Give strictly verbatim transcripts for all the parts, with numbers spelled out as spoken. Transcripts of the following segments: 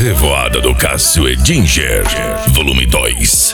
Revoada do Cássio e Ginger, volume dois.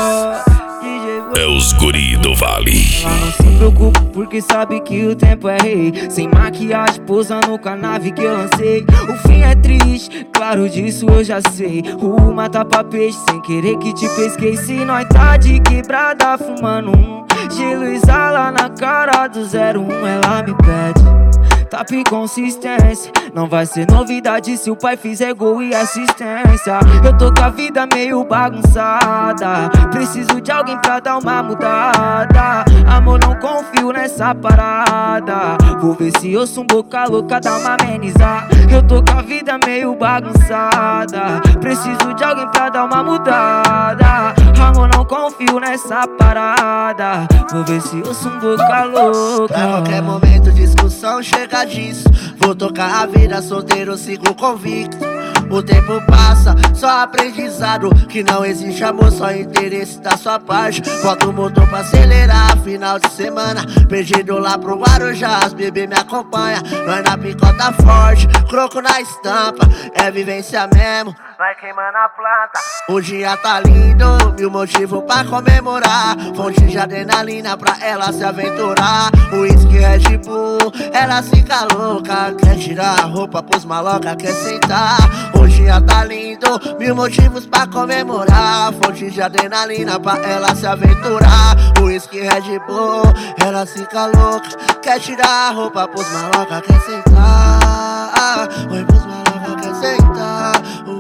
É os guri do vale. Não se preocupe porque sabe que o tempo é rei. Sem maquiagem, posando com a nave que eu lancei. O fim é triste, claro disso eu já sei. O mata pra peixe, sem querer que te pesquei. Se nós tá de quebrada fumando um gelo exala na cara do zero um. Ela me pede tapa e consistência, não vai ser novidade se o pai fizer gol e assistência. Eu tô com a vida meio bagunçada, preciso de alguém pra dar uma mudada. Amor, não confio nessa parada, vou ver se eu sou um boca louca, dá uma amenizar. Eu tô com a vida meio bagunçada, preciso de alguém pra dar uma mudada. Amor, não confio nessa parada, vou ver se eu sou um boca louca. A qualquer momento discussão chega disso. Vou tocar a vida solteiro, sigo convicto. O tempo passa, só aprendizado. Que não existe amor, só interesse da sua parte. Bota o motor pra acelerar, final de semana perdido lá pro Guarujá, as bebê me acompanha. Nós na picota forte, croco na estampa. É vivência mesmo, vai queimando a planta. O dia tá lindo, mil motivos pra comemorar. Fonte de adrenalina pra ela se aventurar. O uísque Red Bull, ela fica louca. Quer tirar a roupa pros maloca, quer sentar. O dia tá lindo, mil motivos pra comemorar. Fonte de adrenalina pra ela se aventurar. O uísque Red Bull, ela fica louca. Quer tirar a roupa pros maloca, quer sentar. Oi, pros maloca, quer sentar.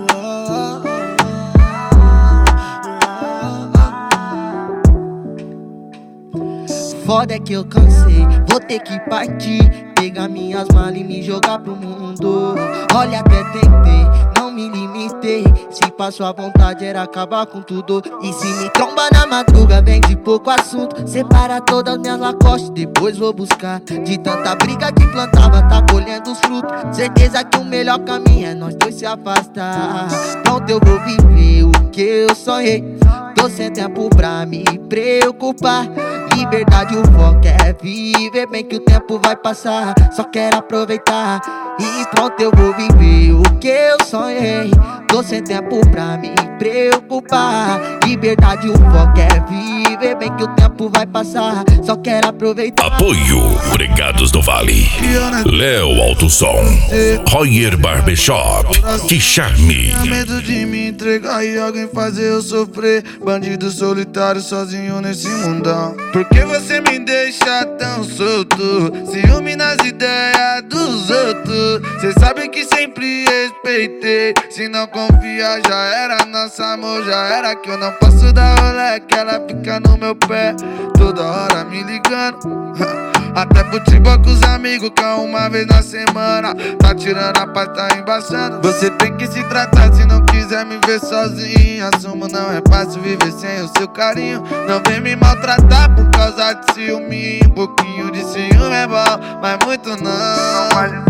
Foda é que eu cansei, vou ter que partir. Pegar minhas malas e me jogar pro mundo. Olha, até tentei, não me limitei. Se passou a vontade era acabar com tudo. E se me tromba na madruga, vem de pouco assunto. Separa todas minhas lacostes, depois vou buscar. De tanta briga que plantava, tá colhendo os frutos. Certeza que o melhor caminho é nós dois se afastar. Pronto, eu vou viver o que eu sonhei. Tô sem tempo pra me preocupar. Liberdade, o foco é viver bem que o tempo vai passar. Só quero aproveitar e pronto, eu vou viver o que eu sonhei. Tô sem tempo pra me preocupar. Liberdade, o foco é viver bem que o tempo vai passar. Só quero aproveitar. Apoio Bregados do Vale, Léo Alto Som, Royer Barbershop, Que Charme. Medo de me entregar e alguém fazer eu sofrer. Bandido solitário sozinho nesse mundão. Por que você me deixa tão solto? Ciúme nas ideias dos outros. Cê sabe que sempre respeitei. Se não confia já era, nosso amor já era. Que eu não posso dar rolê, que ela fica no meu pé toda hora me ligando. Até futebol com os amigos, que é uma vez na semana. Tá tirando a paz, tá embaçando. Você tem que se tratar se não quiser me ver sozinho. Assumo, não é fácil viver sem o seu carinho. Não vem me maltratar por causa de ciúme. Um pouquinho de ciúme é bom, mas muito não.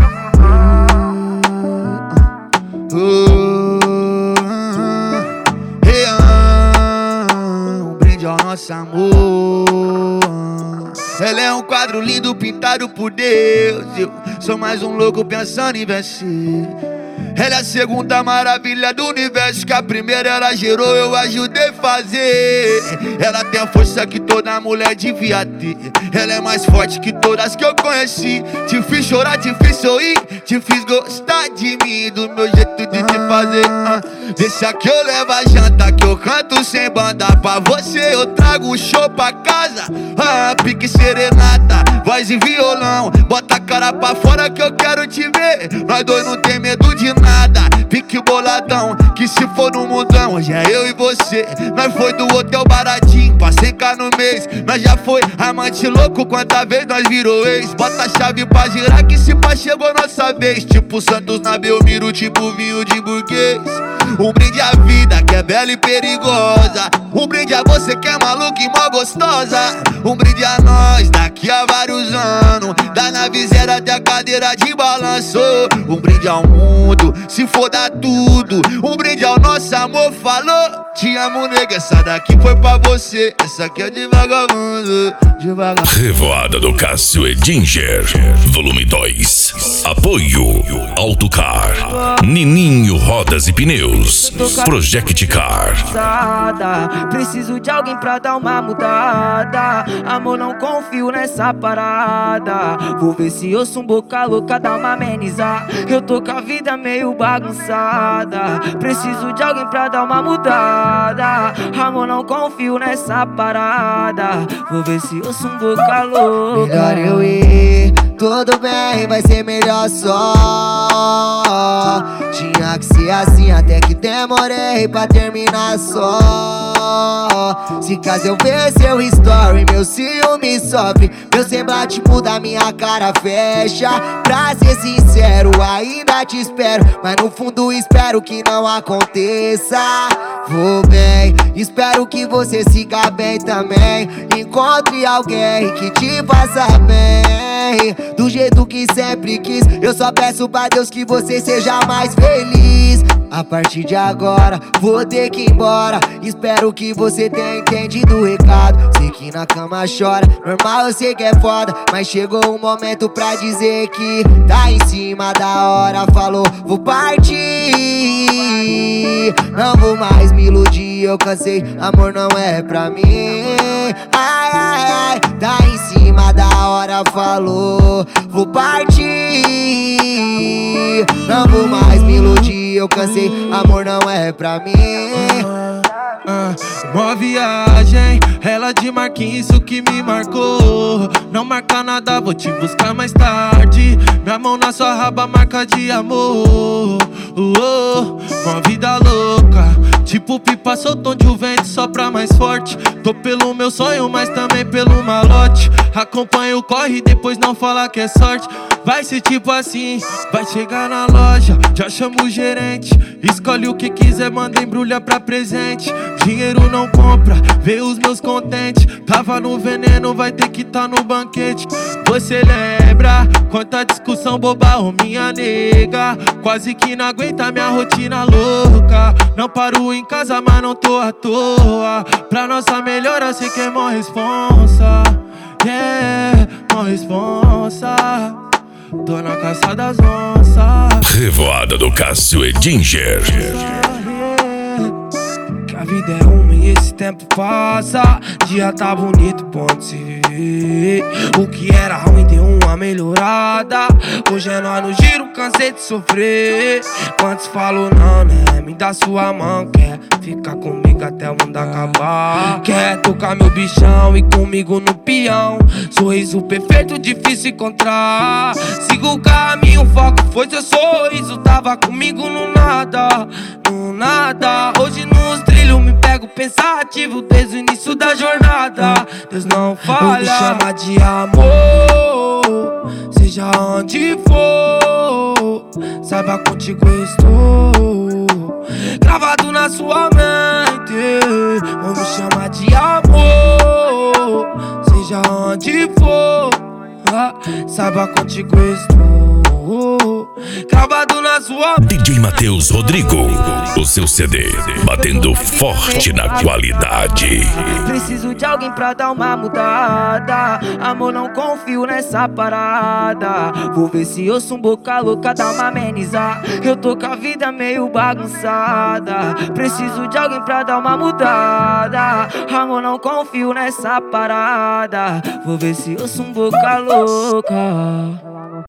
Um brinde ao nosso amor. Ela é um quadro lindo pintado por Deus. Eu sou mais um louco pensando em vencer. Ela é a segunda maravilha do universo, que a primeira ela gerou, eu ajudei a fazer. Ela tem a força que toda mulher devia ter. Ela é mais forte que todas que eu conheci. Te fiz chorar, te fiz sorrir, te fiz gostar de mim, do meu jeito de te fazer. uh. Deixa que eu levo a janta, que eu canto sem banda. Pra você eu trago o show pra casa. ah, Pique serenata, voz e violão. Bota a cara pra fora que eu quero te ver. Nós dois não tem medo de nada, pique boladão, que se for no mundão, hoje é eu e você. Nós foi do hotel baratinho, pra cem k no mês. Nós já foi amante louco, quanta vez nós virou ex. Bota a chave pra girar, que se pá chegou nossa vez. Tipo Santos na Belmiro, tipo vinho de burguês. Um brinde à vida que é bela e perigosa. Um brinde a você que é maluca e mó gostosa. Um brinde a nós daqui a vários anos, da nave zero até a cadeira de balanço. Um brinde ao mundo, se for dar tudo. Um brinde ao nosso amor, falou. Te amo, nega, essa daqui foi pra você. Essa aqui é de vagabundo, de vagabundo. Revoada do Cássio e Ginger, volume dois. Apoio Autocar, Nininho Rodas e Pneus, Project Car. Preciso de alguém pra dar uma mudada. Amor, não confio nessa parada. Vou ver se eu sou um boca louca, dá uma amenizar. Eu tô com a vida meio bagunçada. Preciso de alguém pra dar uma mudada. Amor, não confio nessa parada. Vou ver se eu sou um boca louca. Melhor eu ir, tudo bem, vai ser melhor só. Tinha que ser assim, até que demorei pra terminar só. Se caso eu ver seu story, meu ciúme sofre, meu semblante muda, minha cara fecha. Pra ser sincero, ainda te espero, mas no fundo espero que não aconteça. Vou bem, espero que você siga bem também. Encontre alguém que te faça bem, do jeito que sempre quis. Eu só peço pra Deus que você seja mais feliz. A partir de agora, vou ter que ir embora. Espero que você tenha entendido o recado. Sei que na cama chora, normal, eu sei que é foda, mas chegou o momento pra dizer que tá em cima da hora. Falou, vou partir, não vou mais me iludir, eu cansei, amor não é pra mim. Ai, ai, ai, tá em cima da hora. Falou, vou partir, não vou mais me iludir, eu cansei, amor não é pra mim. Ah, uma viagem, ela de Marquinhos, isso que me marcou. Não marca nada, vou te buscar mais tarde. Minha mão na sua raba, marca de amor. Oh, oh, uma vida louca, tipo pipa soltou de o vento, sopra mais forte. Tô pelo meu sonho, mas também pelo malote. Acompanha o corre, depois não fala que é sorte. Vai ser tipo assim, vai chegar na loja, já chama o gerente. Escolhe o que quiser, manda embrulha pra presente. Dinheiro não compra, vê os meus contentes. Tava no veneno, vai ter que tá no banquete. Você lembra quanta discussão boba, ô minha nega? Quase que não aguenta minha rotina louca. Não paro em casa, mas não tô à toa. Pra nossa melhora, sei que é mó responsa. Yeah, mó responsa. Tô na caça das onças. Revoada do Cássio e Ginger. Que a vida é uma e esse tempo passa. Dia tá bonito, pode se viver. O que era ruim deu uma melhorada. Hoje é nós no giro, cansei de sofrer. Quantos falam não, né? Me dá sua mão, quer ficar comigo até o mundo acabar. Quer tocar meu bichão e comigo no peão. Sorriso perfeito, difícil encontrar. Sigo o caminho, o foco foi seu sorriso. Tava comigo no nada, no nada. Hoje nos trilhos me pego pensativo desde o início da jornada. Deus não falha, me chama de amor, seja onde for. Saiba, contigo eu estou gravado na sua mente. Ou me chama de amor, seja onde for. ah, Saiba, contigo eu estou gravado na sua mente. D J Matheus Rodrigo, o seu C D batendo forte na qualidade. Preciso de alguém pra dar uma mudada. Amor, não confio nessa parada. Vou ver se eu sou um boca louca, dá uma amenizar. Eu tô com a vida meio bagunçada. Preciso de alguém pra dar uma mudada. Amor, não confio nessa parada. Vou ver se eu sou um boca louca.